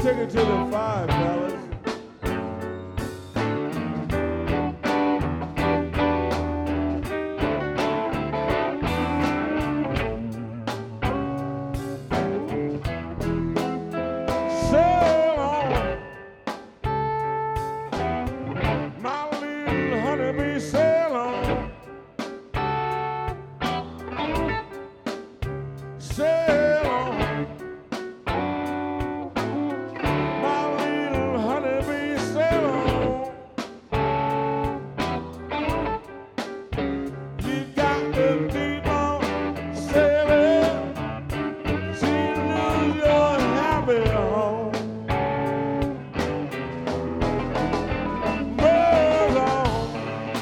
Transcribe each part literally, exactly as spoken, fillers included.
take it to the five, fellas. Sail on, my little honeybee, sail on. Sail on, my little honeybee, sail on. You got to keep on sailing till you lose your happy home. Birds on,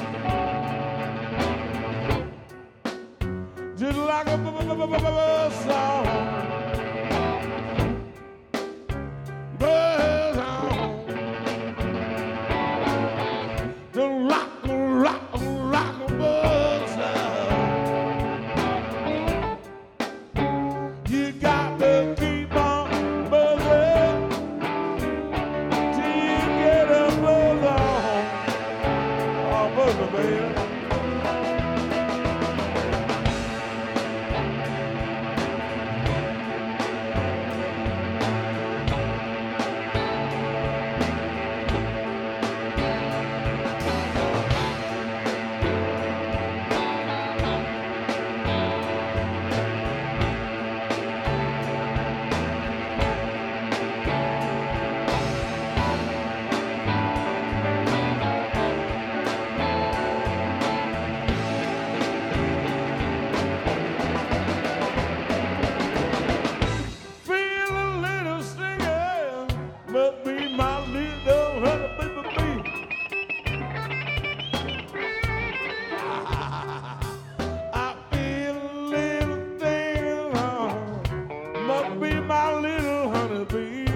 just like a bird song. Birds on, the rock, rock, rock, birds on. You got to keep on buzzing till you get a buzz on. Oh, buzzer, baby. Feel a little stinging, but be my little honey baby bee. I feel a little thing, uh, must be my little honey bee.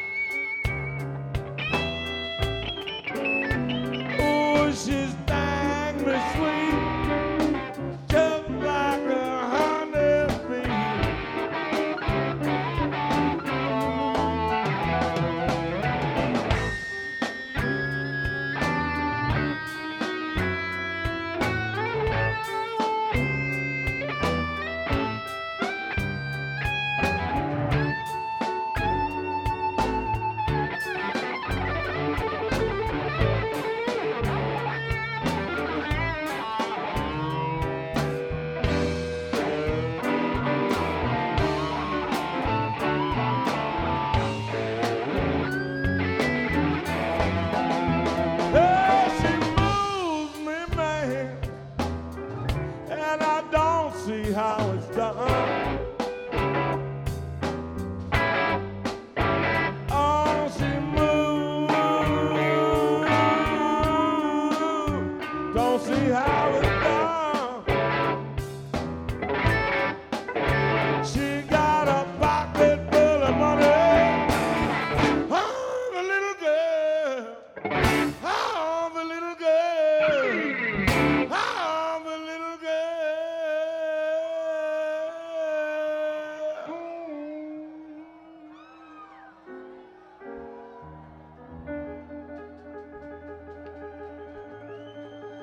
Oh, she's dang me sweet, just like a honey bee. Oh, she moves me, man, and I don't see how it's done. Oh, she moves, don't see how it's